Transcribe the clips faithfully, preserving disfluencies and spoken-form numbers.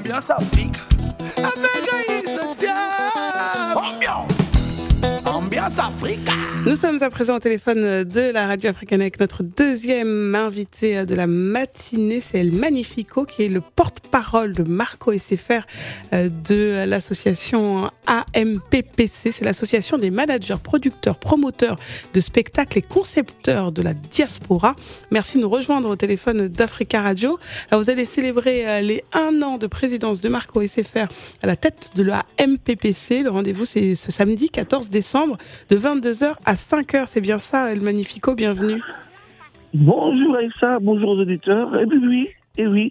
Ambiance Afrique. Avec Aïe, Ambiance. Ambiance Afrique. Nous sommes à présent au téléphone de la radio africaine avec notre deuxième invité de la matinée, c'est El Magnifico, qui est le porte-parole de Marco S F R de l'association A M P P C. C'est l'association des managers, producteurs, promoteurs de spectacles et concepteurs de la diaspora. Merci de nous rejoindre au téléphone d'Africa Radio. Alors, vous allez célébrer les un an de présidence de Marco S F R à la tête de la A M P P C. Le rendez-vous, c'est ce samedi quatorze décembre de vingt-deux heures à cinq heures. C'est bien ça, El Magnifico, bienvenue. Bonjour Aïssa, bonjour aux auditeurs. Et puis oui, et oui,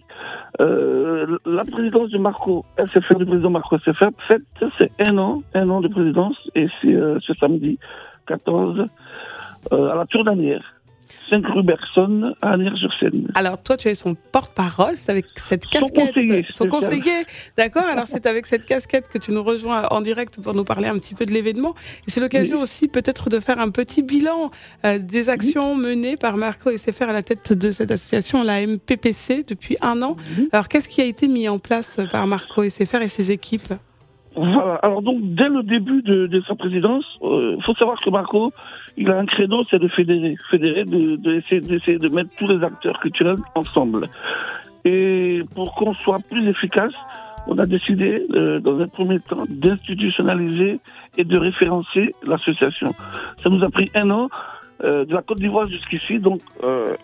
euh, la présidence de Marco S F R, du président Marco S F R, fête, c'est un an, un an de présidence, et c'est euh, ce samedi quatorze euh, à la Tour d'Anières, cinq rue Bergson, à Anières-sur-Seine. Alors toi, tu es son porte-parole, c'est avec cette casquette, son conseiller, son conseiller, d'accord. Alors c'est avec cette casquette que tu nous rejoins en direct pour nous parler un petit peu de l'événement, et c'est l'occasion oui. aussi peut-être de faire un petit bilan euh, des actions oui. menées par Marco S F R à la tête de cette association, la M P P C, depuis un an. Oui. Alors qu'est-ce qui a été mis en place par Marco S F R et ses équipes? Voilà. Alors donc dès le début de, de sa présidence, il euh, faut savoir que Marco, il a un credo, c'est de fédérer, fédérer, de, de essayer, d'essayer de mettre tous les acteurs culturels ensemble. Et pour qu'on soit plus efficace, on a décidé, euh, dans un premier temps, d'institutionnaliser et de référencer l'association. Ça nous a pris un an, euh, de la Côte d'Ivoire jusqu'ici, donc euh,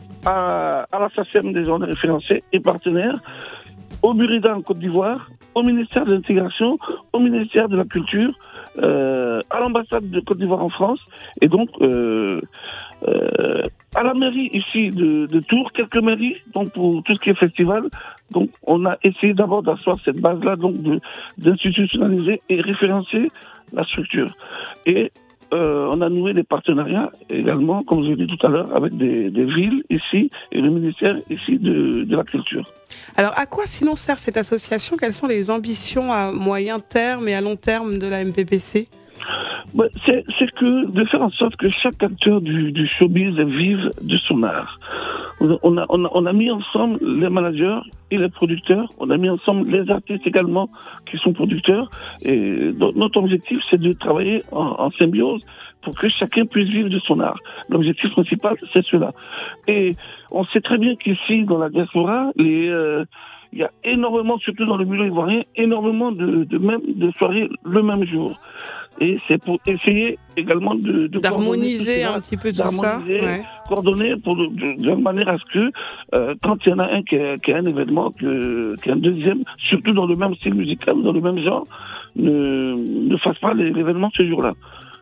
à, à la S A C E M déjà on est référencé et partenaire, au Burida en Côte d'Ivoire, au ministère de l'Intégration, au ministère de la Culture, euh, à l'ambassade de Côte d'Ivoire en France, et donc euh, euh, à la mairie ici de, de Tours, quelques mairies, donc pour tout ce qui est festival. Donc on a essayé d'abord d'asseoir cette base-là, donc de, d'institutionnaliser et référencer la structure. Et Euh, on a noué des partenariats également, comme je l'ai dit tout à l'heure, avec des, des villes ici et le ministère ici de, de la Culture. Alors, à quoi sinon sert cette association? Quelles sont les ambitions à moyen terme et à long terme de la M P P C? Ouais, c'est, c'est que de faire en sorte que chaque acteur du, du showbiz vive de son art. On a, on, a, on a mis ensemble les managers et les producteurs, on a mis ensemble les artistes également qui sont producteurs, et notre objectif c'est de travailler en, en symbiose pour que chacun puisse vivre de son art. L'objectif principal c'est cela. Et on sait très bien qu'ici dans la diaspora, les... Euh, il y a énormément, surtout dans le milieu ivoirien, énormément de, de, même, de soirées le même jour. Et c'est pour essayer également de, de d'harmoniser un petit peu tout ça, ouais. coordonner pour de, de, de manière à ce que euh, quand il y en a un qui a, qui a un événement, que, qu'il y a un deuxième, surtout dans le même style musical, dans le même genre, ne, ne fasse pas l'événement ce jour-là.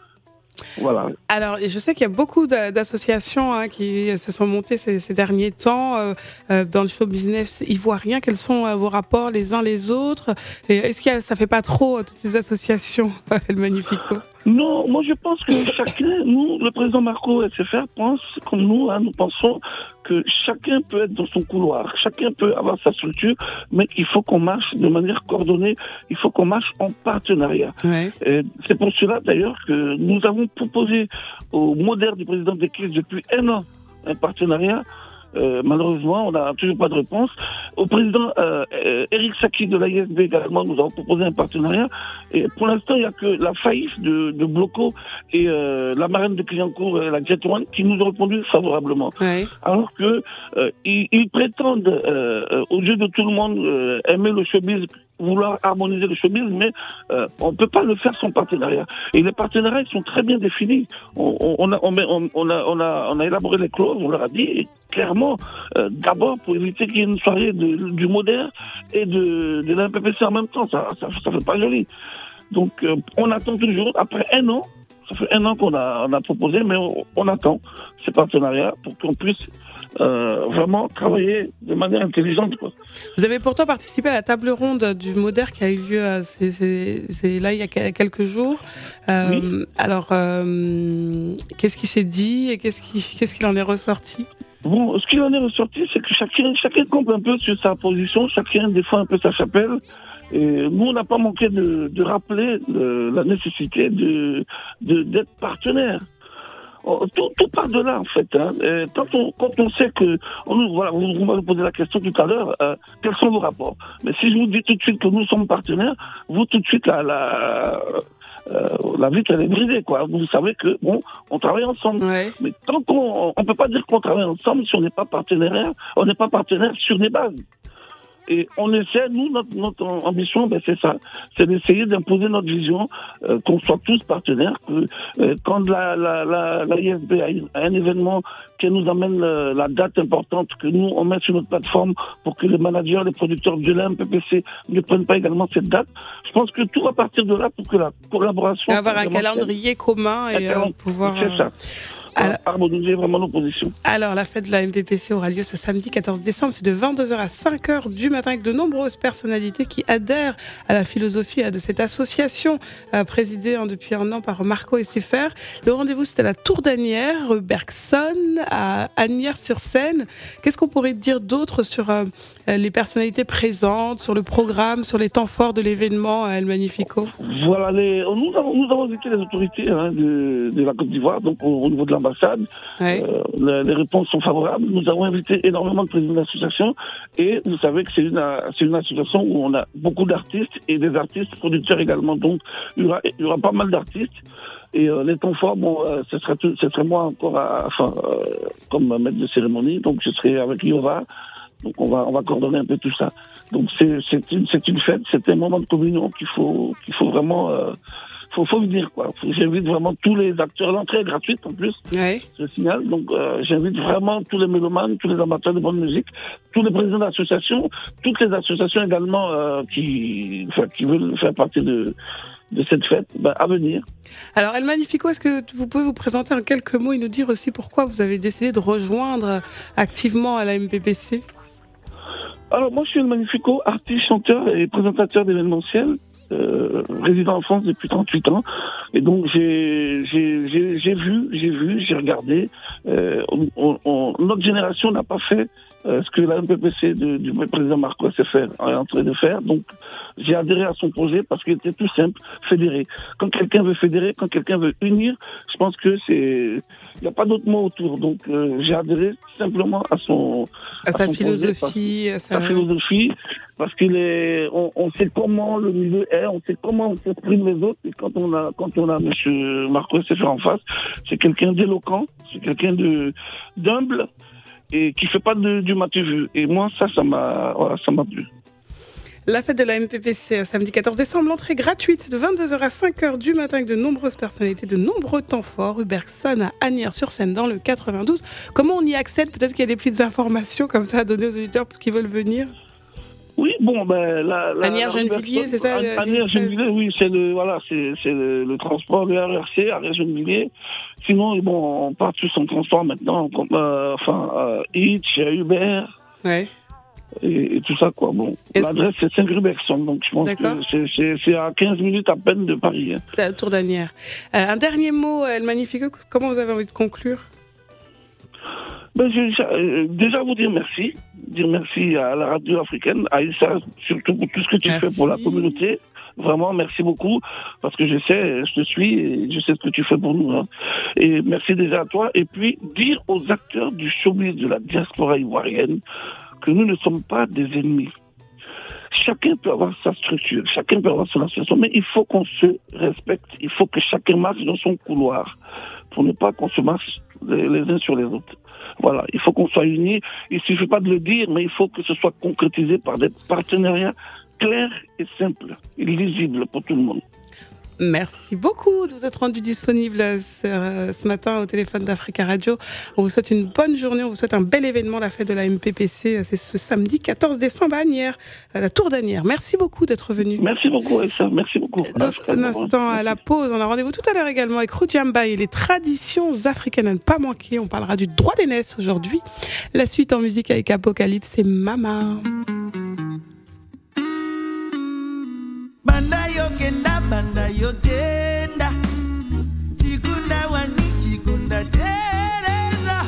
Voilà. Alors, je sais qu'il y a beaucoup d'associations hein, qui se sont montées ces, ces derniers temps euh, euh, dans le show business ivoirien. Quels sont euh, vos rapports les uns les autres? Et est-ce que ça fait pas trop euh, toutes ces associations, El Magnifico? Non, moi je pense que chacun, nous, le président Marco S F R pense, comme nous, hein, nous pensons que chacun peut être dans son couloir, chacun peut avoir sa structure, mais il faut qu'on marche de manière coordonnée, il faut qu'on marche en partenariat. Ouais. Et c'est pour cela d'ailleurs que nous avons proposé au modèle du président d'Eclipse depuis un an un partenariat. Euh, malheureusement, on n'a toujours pas de réponse. Au président euh, euh, Eric Saki de l'A I S B également, nous avons proposé un partenariat. Et pour l'instant, il n'y a que la Faïf de, de Bloco et euh, la marraine de Clignancourt, euh, la Jet One, qui nous ont répondu favorablement. Ouais. Alors que euh, ils, ils prétendent, euh, aux yeux de tout le monde, euh, aimer le showbiz, vouloir harmoniser le showbiz, mais euh, on ne peut pas le faire sans partenariat. Et les partenariats ils sont très bien définis. On, on, a, on, on, on, a, on, a, on a élaboré les clauses, on leur a dit clairement, euh, d'abord pour éviter qu'il y ait une soirée de, du moderne et de, de la M P P C en même temps. Ça ne fait pas joli. Donc euh, on attend toujours, après un an, ça fait un an qu'on a, on a proposé, mais on, on attend ces partenariats pour qu'on puisse Euh, vraiment travailler de manière intelligente, quoi. Vous avez pourtant participé à la table ronde du Moder qui a eu lieu euh, c'est, c'est, c'est là il y a quelques jours. Euh, oui. Alors, euh, qu'est-ce qui s'est dit et qu'est-ce, qui, qu'est-ce qu'il en est ressorti? Bon, ce qu'il en est ressorti, c'est que chacun, chacun compte un peu sur sa position, chacun défend un peu sa chapelle. Et nous, on n'a pas manqué de, de rappeler le, la nécessité de, de, d'être partenaire. Oh, tout, tout part de là, en fait. Hein. Et quand, on, quand on sait que... On nous, voilà, vous, vous m'avez posé la question tout à l'heure, euh, quels sont vos rapports? Mais si je vous dis tout de suite que nous sommes partenaires, vous, tout de suite, la, la, euh, la vitre, elle est brisée, quoi. Vous savez que, bon, on travaille ensemble. Ouais. Mais tant qu'on... On peut pas dire qu'on travaille ensemble si on n'est pas partenaire, on n'est pas partenaire sur des bases. Et on essaie, nous, notre, notre ambition, ben c'est ça, c'est d'essayer d'imposer notre vision, euh, qu'on soit tous partenaires, que euh, quand la, la, la, la I S B a un événement qui nous amène le, la date importante, que nous, on met sur notre plateforme pour que les managers, les producteurs de la M P P C ne prennent pas également cette date. Je pense que tout va partir de là pour que la collaboration... Avoir un calendrier commun et euh, pouvoir... C'est ça. Alors, harmoniser vraiment nos positions. Alors, la fête de la M P P C aura lieu ce samedi quatorze décembre. C'est de vingt-deux heures à cinq heures du matin avec de nombreuses personnalités qui adhèrent à la philosophie de cette association euh, présidée hein, depuis un an par Marco et Sefer. Le rendez-vous, c'était à la Tour d'Asnières, rue Bergson, à Asnières-sur-Seine. Qu'est-ce qu'on pourrait dire d'autre sur euh, les personnalités présentes, sur le programme, sur les temps forts de l'événement El Magnifico? Voilà, les, nous, avons, nous avons invité les autorités hein, de, de la Côte d'Ivoire, donc au, au niveau de la ambassade. Ouais. Euh, les, les réponses sont favorables. Nous avons invité énormément de présidents d'associations et vous savez que c'est une, c'est une association où on a beaucoup d'artistes et des artistes producteurs également. Donc il y aura, il y aura pas mal d'artistes et euh, les temps forts, bon, euh, ce serait tout, ce serait moi encore, à, enfin, euh, comme maître de cérémonie. Donc je serai avec Yova. Donc on va, on va coordonner un peu tout ça. Donc c'est, c'est une, c'est une fête, c'est un moment de communion qu'il faut, qu'il faut vraiment. Euh, Faut, faut venir, quoi. J'invite vraiment tous les acteurs. L'entrée est gratuite, en plus. Oui. Je signale. Donc, euh, j'invite vraiment tous les mélomanes, tous les amateurs de bonne musique, tous les présidents d'associations, toutes les associations également, euh, qui, enfin, qui veulent faire partie de, de cette fête, ben, à venir. Alors, El Magnifico, est-ce que vous pouvez vous présenter en quelques mots et nous dire aussi pourquoi vous avez décidé de rejoindre activement à la M P P C? Alors, moi, je suis El Magnifico, artiste, chanteur et présentateur d'événementiel. Euh, résident en France depuis trente-huit ans et donc j'ai j'ai j'ai, j'ai vu j'ai vu j'ai regardé euh, on, on, notre génération n'a pas fait euh, ce que la M P P C de, du président Marco Sefer est en train de faire, donc j'ai adhéré à son projet parce qu'il était tout simple, fédérer. Quand quelqu'un veut fédérer, quand quelqu'un veut unir, je pense que c'est il n'y a pas d'autre mot autour, donc euh, j'ai adhéré simplement à son à, à sa son philosophie projet, à sa... sa philosophie parce qu'il est on, on sait comment le milieu est, on sait comment on s'exprime les autres, et quand on a quand on a monsieur Marco Sefer en face, c'est quelqu'un d'éloquent, c'est quelqu'un de d'humble et qui fait pas de, du matu vu, et moi ça ça m'a voilà, ça m'a plu. La fête de la M P P C, samedi quatorze décembre, l'entrée gratuite de vingt-deux heures à cinq heures du matin avec de nombreuses personnalités, de nombreux temps forts. Rue Bergson à Asnières-sur-Seine dans le quatre-vingt-douze. Comment on y accède? Peut-être qu'il y a des petites informations comme ça à donner aux auditeurs qui veulent venir. Oui, bon, ben, la, la Asnières-Gennevilliers, c'est ça? Asnières-Gennevilliers, oui, c'est le, voilà, c'est, c'est le, le transport de R R C, Asnières-Gennevilliers. Sinon, bon, on part sur son transport maintenant, euh, enfin, euh, Hitch, Uber. Ouais. Et, et tout ça, quoi. Bon, est-ce l'adresse, que... c'est cinq rue Bergson, donc je pense D'accord. que c'est, c'est, c'est à quinze minutes à peine de Paris. Hein. C'est à la Tour d'Asnières. Euh, un dernier mot, El Magnifico, comment vous avez envie de conclure? Ben, je, euh, déjà vous dire merci, dire merci à la radio africaine, à Issa, surtout pour tout ce que tu merci. fais pour la communauté. Vraiment, merci beaucoup, parce que je sais, je te suis, et je sais ce que tu fais pour nous. Hein. Et merci déjà à toi. Et puis, dire aux acteurs du showbiz de la diaspora ivoirienne que nous ne sommes pas des ennemis. Chacun peut avoir sa structure, chacun peut avoir son association, mais il faut qu'on se respecte. Il faut que chacun marche dans son couloir, pour ne pas qu'on se marche les, les uns sur les autres. Voilà, il faut qu'on soit unis. Il suffit pas de le dire, mais il faut que ce soit concrétisé par des partenariats clairs et simples, et lisibles pour tout le monde. Merci beaucoup de vous être rendu disponible ce, ce matin au téléphone d'Africa Radio. On vous souhaite une bonne journée, on vous souhaite un bel événement, la fête de la M P P C. C'est ce samedi quatorze décembre à Asnières, à la Tour d'Asnières. Merci beaucoup d'être venu. Merci beaucoup, Elsa. Merci beaucoup. Dans un instant, à la pause, on a rendez-vous tout à l'heure également avec Rujamba et les traditions africaines à ne pas manquer. On parlera du droit d'aînesse aujourd'hui. La suite en musique avec Apocalypse et Mama. Banda yokenda, banda yokenda, chikunda wani chikunda tenda.